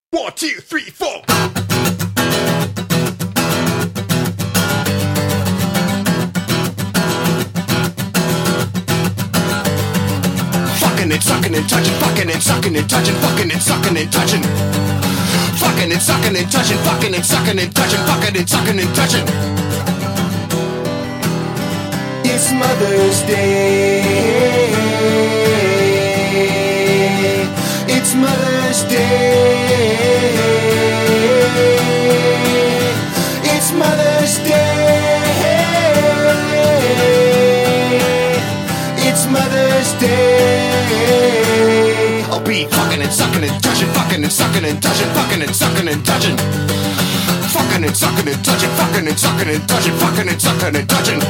1, 2, 3, 4. Fucking and sucking and touching, fucking and sucking and touching, fucking and sucking and touching. Fucking and sucking and touching, fucking and sucking and touching, fucking and sucking and touching. It's Mother's Day. It's Mother's Day. It's Mother's Day. It's Mother's Day. I'll be fucking and sucking and touching, fucking and sucking and touching, fucking and sucking and touching. Fucking and sucking and touching, fucking and sucking and touching, fucking and sucking and touching.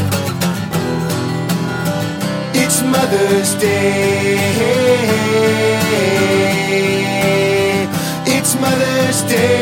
It's Mother's Day. It's Mother's Day.